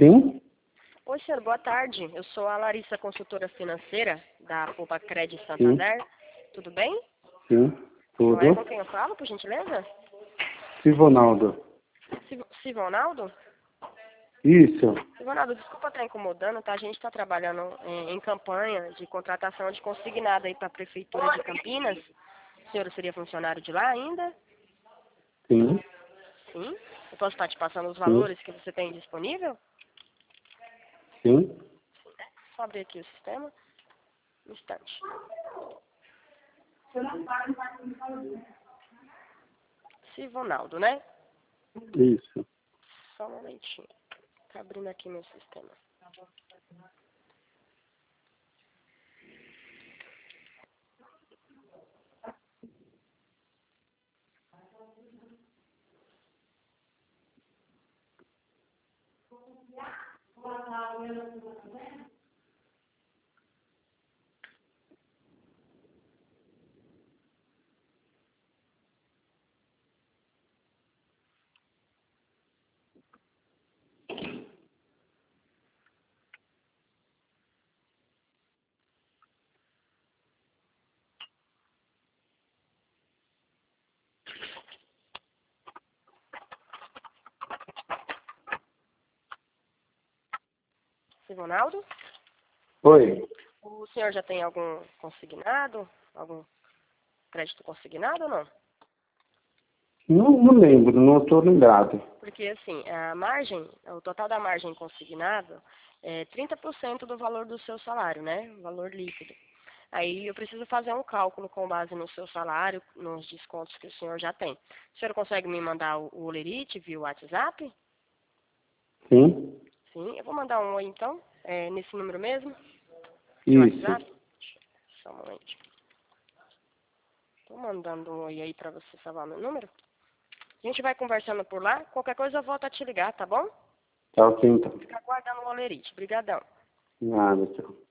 Sim? Oi, senhor, boa tarde. Eu sou a Larissa, consultora financeira da Poupa Crédito Sim. Santander. Tudo bem? Sim. Não é com Tudo? quem eu falo, por gentileza? Sivonaldo. Sivonaldo? Isso. Sivonaldo, desculpa estar incomodando, tá? A gente está trabalhando em campanha de contratação de consignado aí para a Prefeitura de Campinas. O senhor seria funcionário de lá ainda? Sim. Sim. Eu posso estar te passando os Sim. valores que você tem disponível? Sim. Só abrir aqui o sistema. Um instante. Sivonaldo, né? Isso. Só um momentinho. Tá abrindo aqui meu sistema. Sivonaldo? Oi. O senhor já tem algum consignado? Algum crédito consignado ou não? Não lembro, não estou lembrado. Porque assim, a margem, o total da margem consignado é 30% do valor do seu salário, né? O valor líquido. Aí eu preciso fazer um cálculo com base no seu salário, nos descontos que o senhor já tem. O senhor consegue me mandar o Olerite via WhatsApp? Sim? Sim, eu vou mandar um oi então, nesse número mesmo, via Isso. WhatsApp. Só um momento. Tô mandando um oi aí pra você salvar meu número. A gente vai conversando por lá. Qualquer coisa eu volto a te ligar, tá bom? Tá ok então. Fica aguardando o Olerite. Obrigadão. Nada, tchau.